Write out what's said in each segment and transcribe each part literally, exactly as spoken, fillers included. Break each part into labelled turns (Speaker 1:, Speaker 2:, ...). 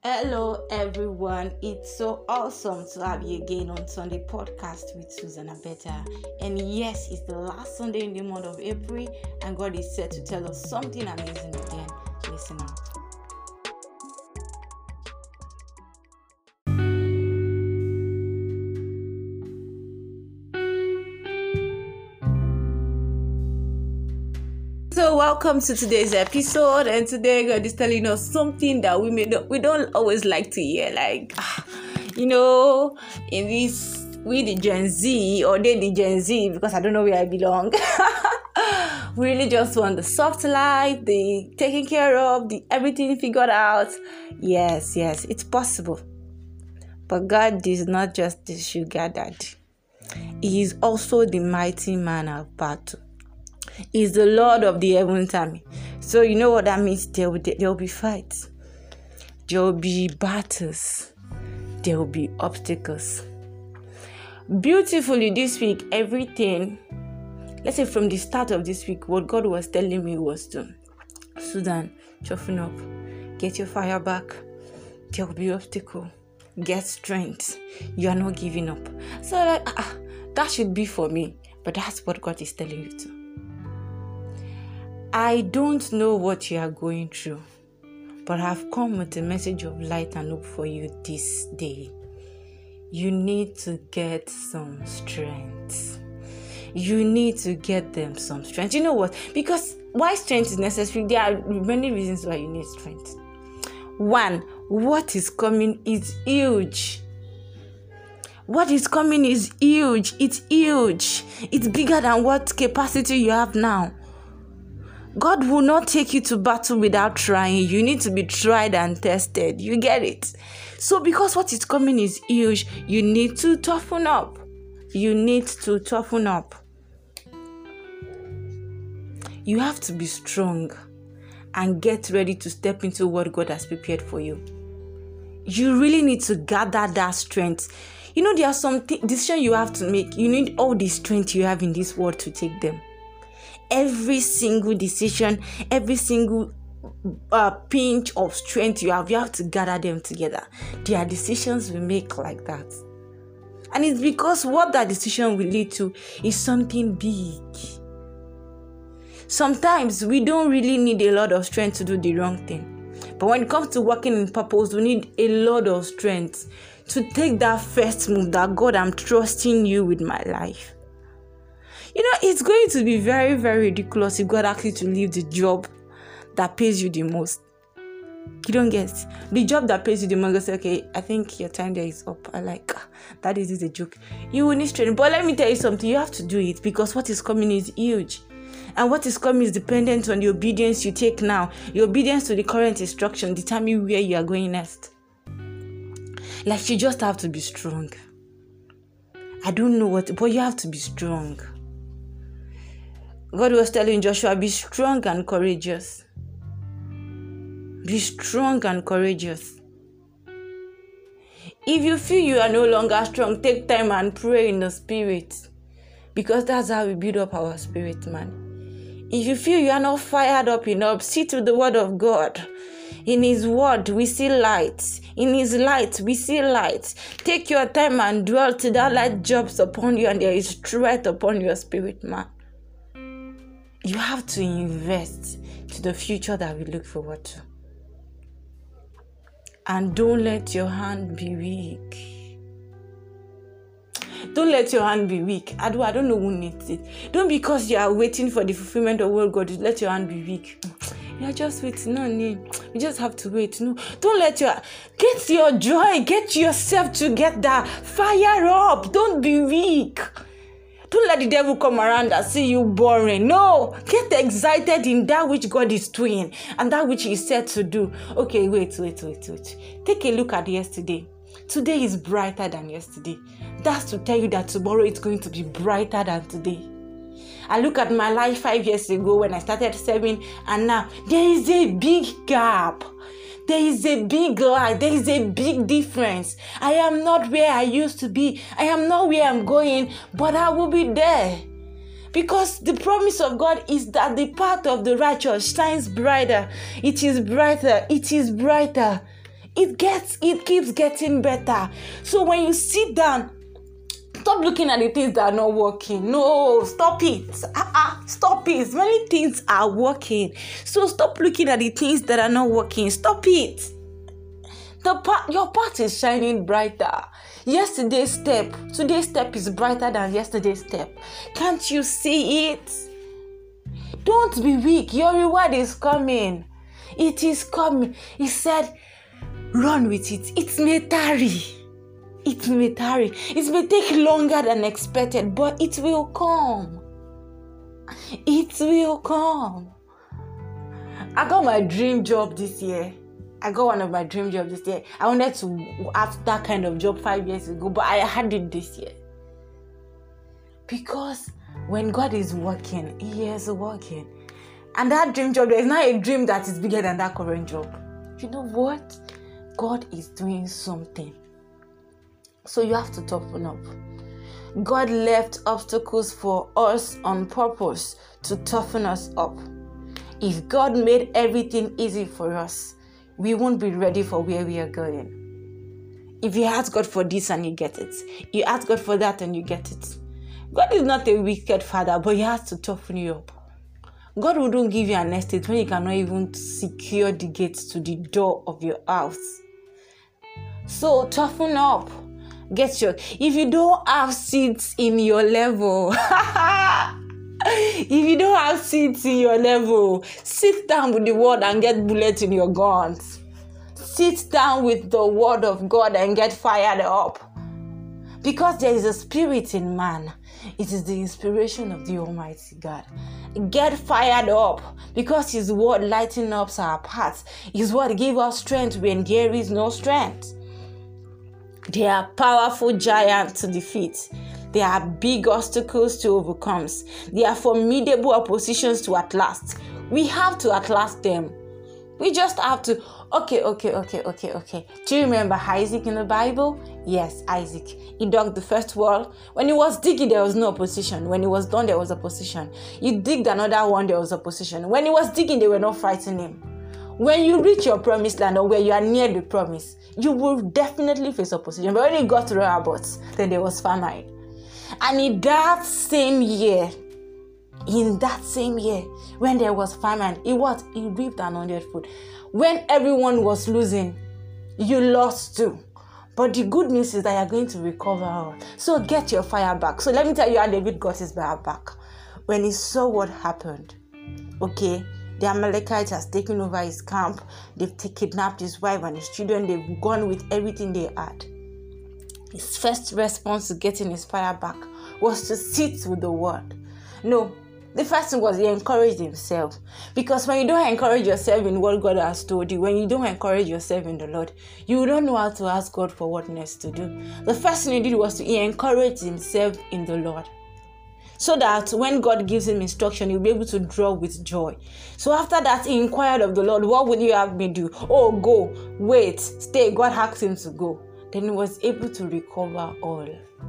Speaker 1: Hello everyone, it's so awesome to have you again on Sunday podcast with Susan Abeta. And yes, it's the last Sunday in the month of April and God is set to tell us something amazing again. Listen up. So welcome to today's episode, and today God is telling us something that we may not, we don't always like to hear. Like, you know, in this we the Gen Z or they the Gen Z, because I don't know where I belong. We really just want the soft life, the taken care of, the everything figured out. Yes, yes, it's possible. But God is not just the sugar daddy. He is also the mighty man of battle. Is the Lord of the heaven's army. So you know what that means? There will, there will be fights. There will be battles. There will be obstacles. Beautifully this week, everything, let's say from the start of this week, what God was telling me was to, Sudan, toughen up. Get your fire back. There will be obstacle. Get strength. You are not giving up. So like, ah, that should be for me. But that's what God is telling you to. I don't know what you are going through, but I've come with a message of light and hope for you this day. You need to get some strength. You need to get them some strength. You know what? Because why strength is necessary? There are many reasons why you need strength. One, what is coming is huge. What is coming is huge. It's huge. It's bigger than what capacity you have now. God will not take you to battle without trying. You need to be tried and tested. You get it? So because what is coming is huge, you need to toughen up. You need to toughen up. You have to be strong and get ready to step into what God has prepared for you. You really need to gather that strength. You know, there are some th- decisions you have to make. You need all the strength you have in this world to take them. Every single decision, every single uh, pinch of strength you have, you have to gather them together. There are decisions we make like that. And it's because what that decision will lead to is something big. Sometimes we don't really need a lot of strength to do the wrong thing. But when it comes to working in purpose, we need a lot of strength to take that first move that God, I'm trusting you with my life. You know, it's going to be very, very ridiculous if God asks you to leave the job that pays you the most. You don't get it. The job that pays you the most, you say, okay, I think your time there is up. I like, that is a joke. You will need strength. But let me tell you something. You have to do it because what is coming is huge. And what is coming is dependent on the obedience you take now. Your obedience to the current instruction determine where you are going next. Like, you just have to be strong. I don't know what, but you have to be strong. God was telling Joshua, be strong and courageous. Be strong and courageous. If you feel you are no longer strong, take time and pray in the spirit. Because that's how we build up our spirit, man. If you feel you are not fired up enough, sit with the word of God. In his word, we see light. In his light, we see light. Take your time and dwell till that light drops upon you and there is strength upon your spirit, man. You have to invest to the future that we look forward to. And don't let your hand be weak. Don't let your hand be weak. I, do, I don't know who needs it. Don't because you are waiting for the fulfillment of what God is, let your hand be weak. You are just waiting. No, no. You just have to wait. No, don't let your... Get your joy. Get yourself together. Fire up. Don't be weak. Don't let the devil come around and see you boring. No, get excited in that which God is doing and that which He said to do. Okay, wait, wait, wait, wait. Take a look at yesterday. Today is brighter than yesterday. That's to tell you that tomorrow is going to be brighter than today. I look at my life five years ago when I started serving, and now there is a big gap. There is a big light. There is a big difference. I am not where I used to be. I am not where I'm going, but I will be there. Because the promise of God is that the path of the righteous shines brighter. It is brighter. It is brighter. it gets, it keeps getting better. So when you sit down, stop looking at the things that are not working. No, stop it. Uh-uh, stop it. Many things are working. So stop looking at the things that are not working. Stop it. The path, your path is shining brighter. Yesterday's step, today's step is brighter than yesterday's step. Can't you see it? Don't be weak. Your reward is coming. It is coming. He said, run with it. It may tarry. It may tarry. It may take longer than expected, but it will come. It will come. I got my dream job this year. I got one of my dream jobs this year. I wanted to have that kind of job five years ago, but I had it this year. Because when God is working, He is working. And that dream job, there is not a dream that is bigger than that current job. You know what? God is doing something. So you have to toughen up. God left obstacles for us on purpose to toughen us up. If God made everything easy for us, we won't be ready for where we are going. If you ask God for this and you get it, you ask God for that and you get it. God is not a wicked father, but He has to toughen you up. God wouldn't give you an estate when you cannot even secure the gates to the door of your house. So toughen up. Get your, if you don't have seats in your level, if you don't have seats in your level, sit down with the word and get bullets in your guns. Sit down with the word of God and get fired up. Because there is a spirit in man. It is the inspiration of the Almighty God. Get fired up because His word lightens up our paths. His word gives us strength when there is no strength. They are powerful giants to defeat. They are big obstacles to overcome. They are formidable oppositions to outlast. We have to outlast them. We just have to. Okay, okay, okay, okay, okay. Do you remember Isaac in the Bible? Yes, Isaac. He dug the first wall. When he was digging, there was no opposition. When he was done, there was opposition. He digged another one, there was opposition. When he was digging, they were not fighting him. When you reach your promised land or where you are near the promise, you will definitely face opposition. But when he got to Rehoboth, then there was famine. And in that same year, in that same year, when there was famine, he what? He reaped an hundredfold. When everyone was losing, you lost too. But the good news is that you're going to recover all. So get your fire back. So let me tell you how David got his fire back. When he saw what happened, okay, the Amalekite has taken over his camp. They've t- kidnapped his wife and his children. They've gone with everything they had. His first response to getting his fire back was to sit with the word. No, the first thing was he encouraged himself. Because when you don't encourage yourself in what God has told you, when you don't encourage yourself in the Lord, you don't know how to ask God for what next to do. The first thing he did was to he encouraged himself in the Lord. So that when God gives him instruction, he'll be able to draw with joy. So after that, he inquired of the Lord, what would you have me do? Oh, go, wait, stay. God asked him to go. Then he was able to recover all.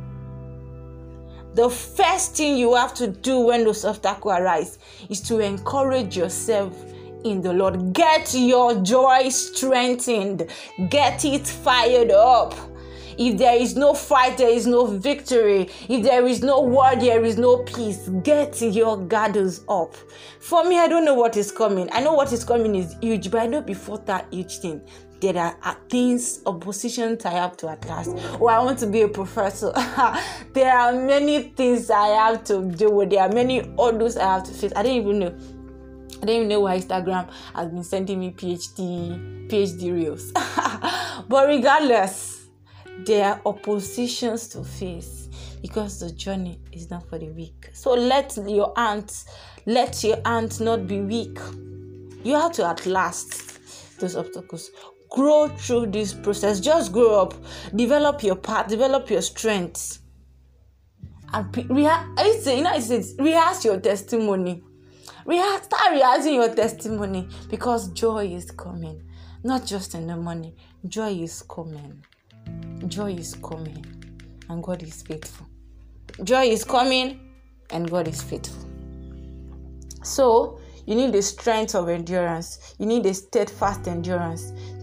Speaker 1: The first thing you have to do when those obstacles arise is to encourage yourself in the Lord. Get your joy strengthened. Get it fired up. If there is no fight, there is no victory. If there is no war, there is no peace. Get your girdles up. For me, I don't know what is coming. I know what is coming is huge, but I know before that huge thing, there are things, oppositions I have to atlas. Oh, I want to be a professor. There are many things I have to deal with. There are many hurdles I have to face. I don't even know. I don't even know why Instagram has been sending me PhD, PhD reels. But regardless, there are oppositions to face because the journey is not for the weak. So let your ants, let your ants not be weak. You have to outlast those obstacles. Grow through this process. Just grow up. Develop your path. Develop your strengths. And reha- I say, you know, I said, rehearse your testimony. Rehearse, start rehearsing your testimony because joy is coming. Not just in the morning. Joy is coming. Joy is coming and God is faithful. Joy is coming and God is faithful. So you need the strength of endurance. You need a steadfast endurance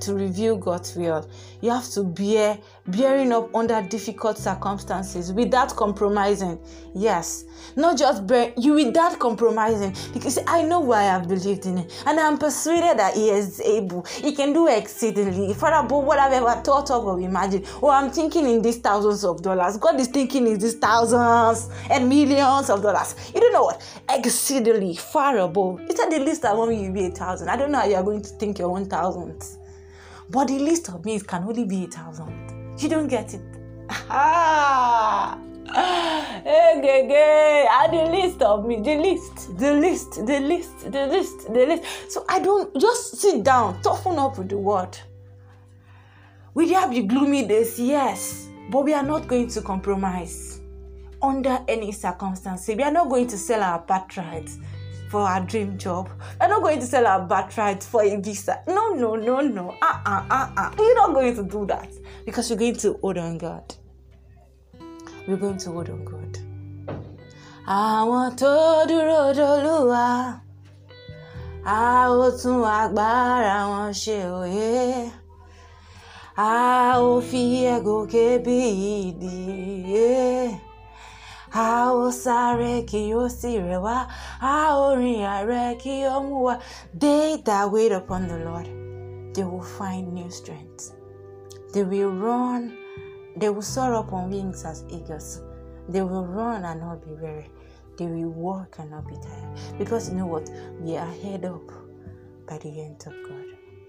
Speaker 1: to reveal God's will. You have to bear, bearing up under difficult circumstances without compromising. Yes, not just bear, you without compromising. Because I know why I have believed in it, and I'm persuaded that He is able. He can do exceedingly far above what I've ever thought of or imagined. Or I'm thinking in these thousands of dollars. God is thinking in these thousands and millions of dollars. You don't know what? Exceedingly far above. It's at the least I want you to be a thousand. I don't know how you are going to think your one thousand. But the least of me can only be a thousand. You don't get it. Ah, hey, gay, gay. And the least of me, the least, the least, the least, the least, the least. So I don't just sit down, toughen up with the word. Will there be gloomy days? Yes, but we are not going to compromise under any circumstance. We are not going to sell our birthright for our dream job. We're not going to sell our birthright for a visa. No, no, no, no. Uh-uh, uh-uh. You're not going to do that because you're going to hold on God. We're going to hold on God. Àwọn tó dúró d'Olúwa, a ó tún agbára wọn ṣe òye. A ó fi ẹ̀gòkè bí idì. A ó sáré kí ó sì rẹ̀ wá, a ó rìn àrẹ kí ó mú wá. They that wait upon the Lord, they will find new strength. They will run, they will soar up on wings as eagles. They will run and not be weary. They will walk and not be tired. Because you know what? We are head up by the hands of God.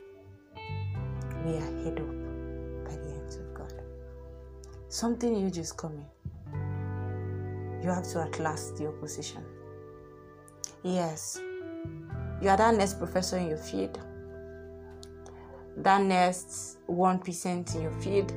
Speaker 1: We are head up by the hands of God. Something huge is coming. You have to outlast the opposition. Yes. You are that next professor in your field. That next one percent in your field.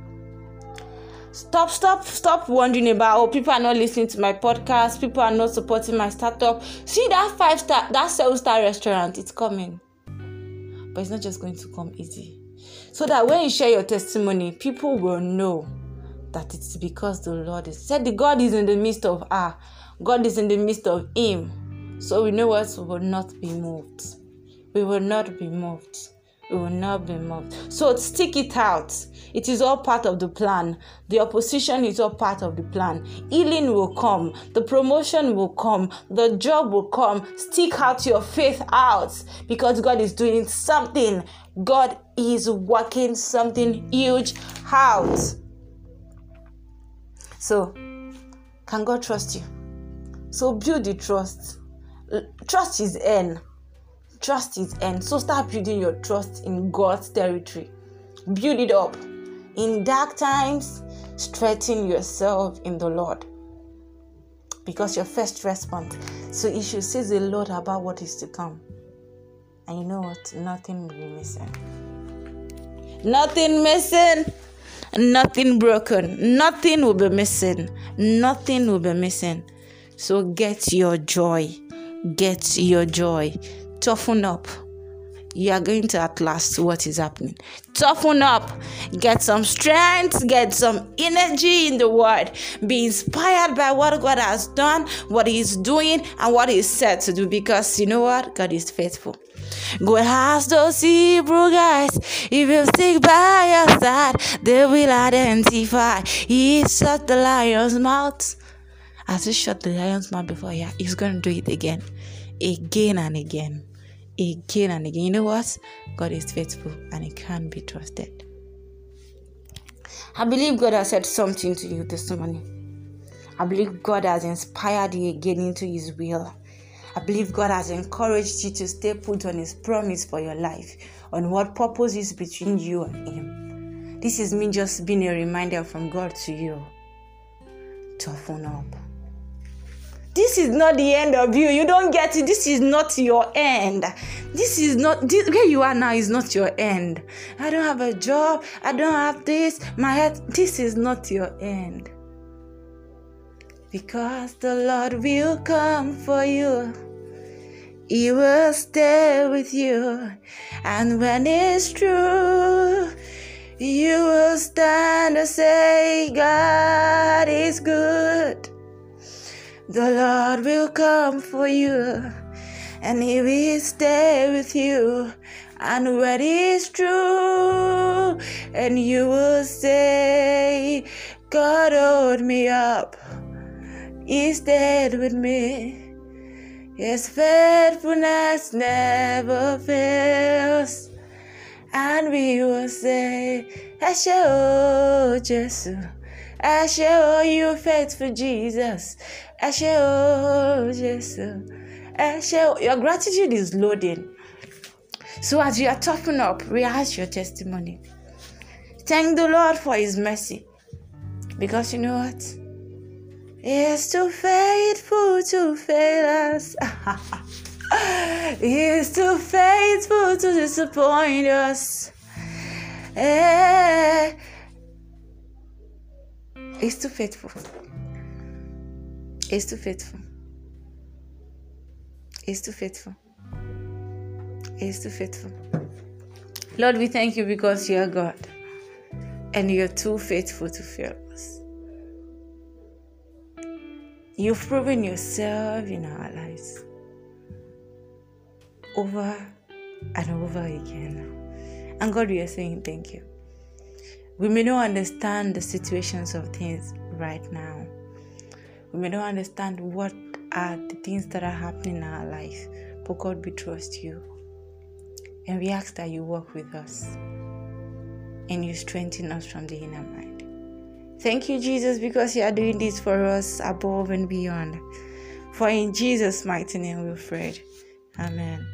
Speaker 1: Stop, stop, stop wondering about, oh, people are not listening to my podcast. People are not supporting my startup. See that five star, that seven star restaurant, it's coming. But it's not just going to come easy. So that when you share your testimony, people will know that it's because the Lord is said the God is in the midst of her. God is in the midst of him. So we know what, we will not be moved. We will not be moved. We will not be moved. So stick it out. It is all part of the plan. The opposition is all part of the plan. Healing will come. The promotion will come. The job will come. Stick out your faith out because God is doing something. God is working something huge out. So, can God trust you? So build the trust. Trust is end. Trust is end. So start building your trust in God's territory. Build it up. In dark times, strengthen yourself in the Lord. Because your first response. So you should say the Lord about what is to come. And you know what? Nothing will be missing. Nothing missing. Nothing broken. Nothing will be missing. Nothing will be missing. So get your joy. Get your joy. Toughen up. You are going to outlast what is happening. Toughen up. Get some strength. Get some energy in the word. Be inspired by what God has done, what He is doing, and what He said to do. Because you know what? God is faithful. God has those Hebrew guys. If you stick by your side, they will identify. He shut the lion's mouth. As He shut the lion's mouth before, yeah, He's going to do it again. Again and again. Again and again. You know what? God is faithful and He can be trusted. I believe God has said something to you this morning. I believe God has inspired you again into His will. I believe God has encouraged you to stay put on His promise for your life, on what purpose is between you and Him. This is me just being a reminder from God to you. Toughen up. This is not the end of you. You don't get it. This is not your end. This is not, this, where you are now is not your end. I don't have a job. I don't have this. My head. This is not your end. Because the Lord will come for you. He will stay with you. And when it's true, you will stand and say, God is good. The Lord will come for you. And He will stay with you. and what is true, and you will say, God hold me up, He stayed with me. His faithfulness never fails, and we will say, Ashe o Jesus, Ashe o you faithful Jesus, Ashe o Jesus, Ashe o. Your gratitude is loading. So as you are topping up, rehearse your testimony. Thank the Lord for His mercy, because you know what? He is too faithful to fail us. He is too faithful to disappoint us. Eh. He's too faithful. He's too faithful. He's too faithful. He's too faithful. Lord, we thank you because you are God, and you're too faithful to fail us. You've proven yourself in our lives over and over again now. And God, we are saying thank you. We may not understand the situations of things right now. We may not understand what are the things that are happening in our life. But God, we trust you. And we ask that you walk with us and you strengthen us from the inner mind. Thank you, Jesus, because you are doing this for us above and beyond. For in Jesus' mighty name we pray. Amen.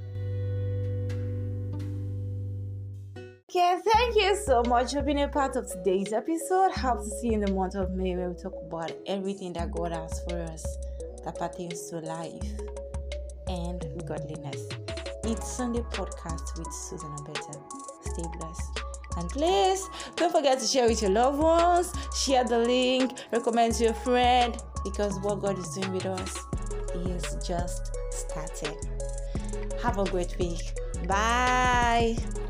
Speaker 1: Okay, thank you so much for being a part of today's episode. Hope to see you in the month of May, where we talk about everything that God has for us that pertains to life and godliness. It's Sunday podcast with Susan Abeta. Stay blessed. And please, don't forget to share with your loved ones, share the link, recommend to your friend, because what God is doing with us is just starting. Have a great week. Bye.